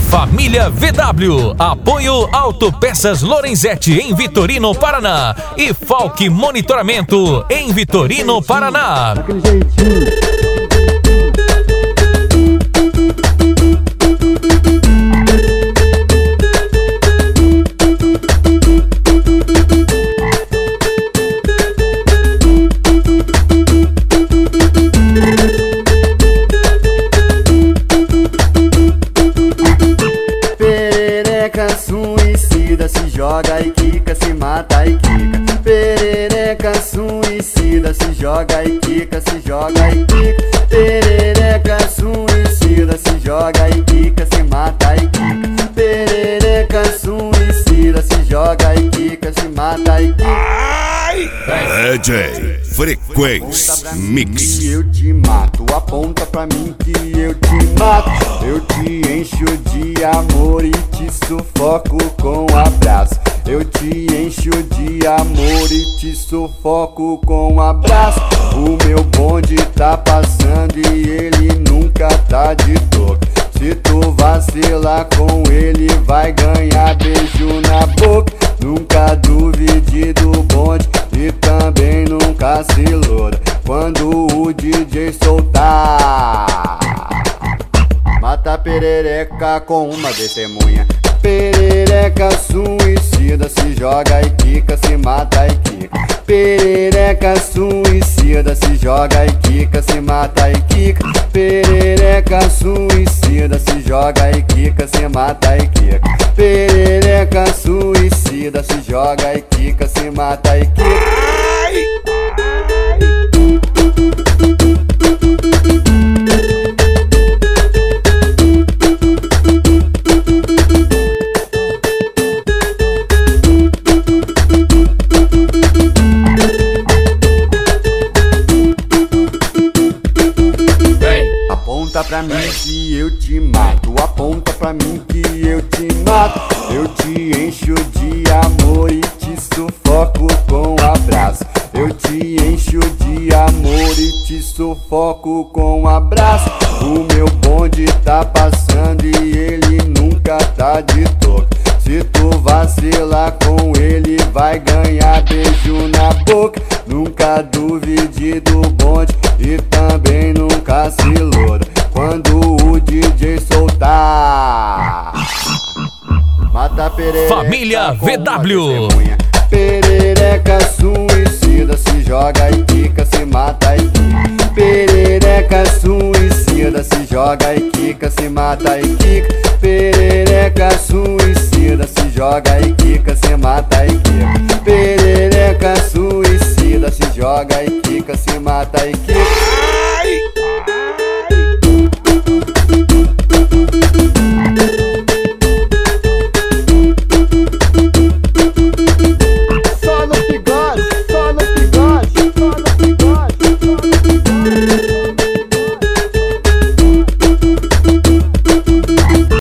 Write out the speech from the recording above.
Família VW, apoio Autopeças Lorenzetti em Vitorino, Paraná e Falk Monitoramento em Vitorino, Paraná. Daquele jeitinho. Suicida, se joga e quica, se mata e quica. Perereca suicida, se joga e quica, se joga e quica. Perereca suicida, se joga e quica, se mata e quica. Perereca suicida, se joga e quica, se mata e quica. DJ Frequência Mix. Eu te mato, aponta pra mim que eu te mato. Eu te encho de amor e te sufoco com abraço. Eu te encho de amor e te sufoco com abraço. O meu bonde tá passando e ele nunca tá de toque. Se tu vacilar com ele, vai ganhar beijo na boca. Nunca duvide do bonde e também nunca se iluda quando o DJ soltar. Mata a perereca com uma testemunha. Perereca suicida, se joga e quica, se mata e quica. Perereca suicida, se joga e quica, se mata e quica. Perereca suicida, se joga e quica, se mata e quica. Perereca suicida, se joga e quica, se mata e quica. Aponta pra mim que eu te mato, aponta pra mim que eu te mato. Eu te encho de amor e te sufoco com abraço. Eu te encho de amor e te sufoco com abraço. O meu bonde tá passando e ele nunca tá de toque. Se tu vacilar com ele, vai ganhar beijo na boca. Nunca duvide do bonde e também nunca se iluda quando o DJ soltar. Mata a perereca. Família VW. Perereca suicida, se joga e quica, se mata e quica. Perereca suicida, se joga e quica, se mata e quica. Perereca suicida, se joga e quica, se mata e quica. Perereca suicida, se joga e quica, se mata e quica.